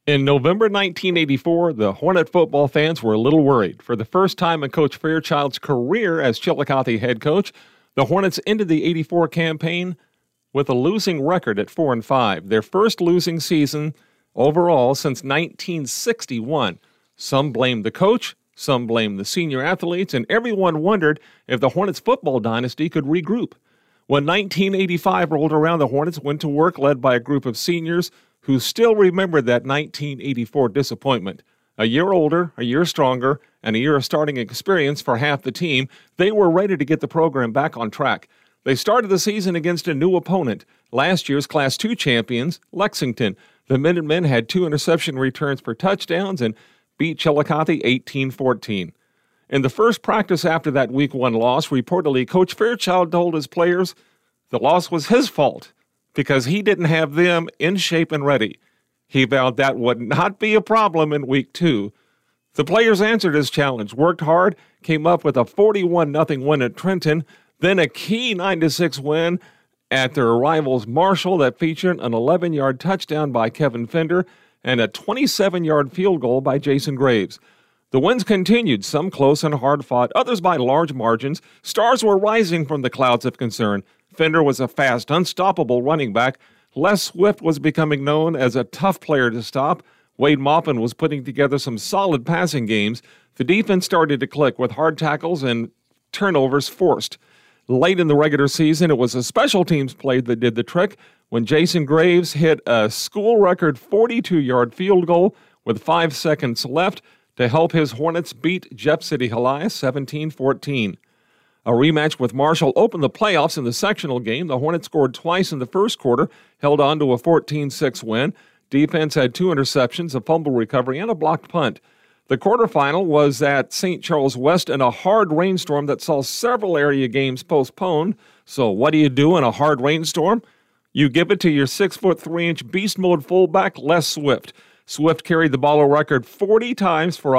In November 1984, the Hornet football fans were a little worried. For the first time in Coach Fairchild's career as Chillicothe head coach, the Hornets ended the '84 campaign with a losing record at 4-5, their first losing season overall since 1961. Some blamed the coach, some blamed the senior athletes, and everyone wondered if the Hornets football dynasty could regroup. When 1985 rolled around, the Hornets went to work led by a group of seniors who still remembered that 1984 disappointment. A year older, a year stronger, and a year of starting experience for half the team, they were ready to get the program back on track. They started the season against a new opponent, last year's Class II champions, Lexington. The Minutemen had 2 interception returns for touchdowns and beat Chillicothe 18-14. In the first practice after that Week 1 loss, reportedly, Coach Fairchild told his players the loss was his fault because he didn't have them in shape and ready. He vowed that would not be a problem in Week 2. The players answered his challenge, worked hard, came up with a 41-0 win at Trenton, then a key 9-6 win at their rivals Marshall that featured an 11-yard touchdown by Kevin Fender and a 27-yard field goal by Jason Graves. The wins continued, some close and hard-fought, others by large margins. Stars were rising from the clouds of concern. Fender was a fast, unstoppable running back. Les Swift was becoming known as a tough player to stop. Wade Maupin was putting together some solid passing games. The defense started to click with hard tackles and turnovers forced. Late in the regular season, it was a special teams play that did the trick when Jason Graves hit a school record 42-yard field goal with 5 seconds left to help his Hornets beat Jeff City Helias 17-14. A rematch with Marshall opened the playoffs in the sectional game. The Hornets scored twice in the first quarter, held on to a 14-6 win. Defense had 2 interceptions, a fumble recovery, and a blocked punt. The quarterfinal was at St. Charles West in a hard rainstorm that saw several area games postponed. So what do you do in a hard rainstorm? You give it to your 6'3" beast mode fullback, Les Swift. Swift carried the ball a record 40 times for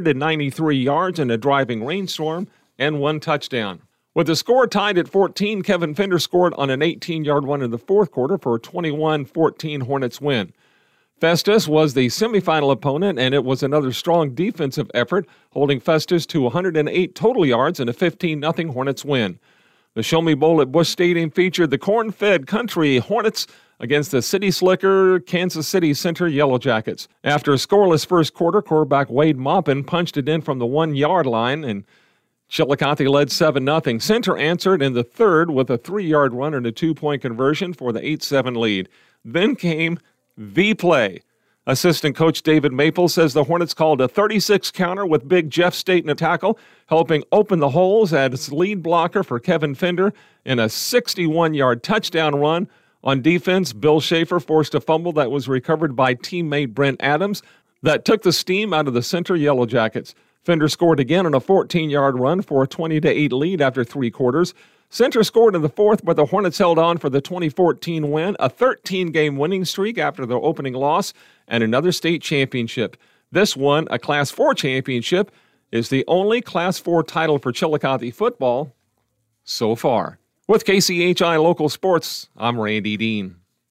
193 yards in a driving rainstorm and 1 touchdown. With the score tied at 14, Kevin Fender scored on an 18-yard run in the fourth quarter for a 21-14 Hornets win. Festus was the semifinal opponent, and it was another strong defensive effort, holding Festus to 108 total yards and a 15-0 Hornets win. The Show Me Bowl at Busch Stadium featured the corn-fed country Hornets against the City Slicker Kansas City Center Yellow Jackets. After a scoreless first quarter, quarterback Wade Maupin punched it in from the 1-yard line, and Chillicothe led 7-0. Center answered in the third with a 3-yard run and a 2-point conversion for the 8-7 lead. Then came the play. Assistant coach David Maple says the Hornets called a 36 counter with Big Jeff Staten a tackle, helping open the holes as lead blocker for Kevin Fender in a 61-yard touchdown run. On defense, Bill Schaefer forced a fumble that was recovered by teammate Brent Adams that took the steam out of the Center Yellow Jackets. Fender scored again on a 14-yard run for a 20-8 lead after 3 quarters. Center scored in the fourth, but the Hornets held on for the 2014 win, a 13-game winning streak after their opening loss, and another state championship. This one, a Class 4 championship, is the only Class 4 title for Chillicothe football so far. With KCHI Local Sports, I'm Randy Dean.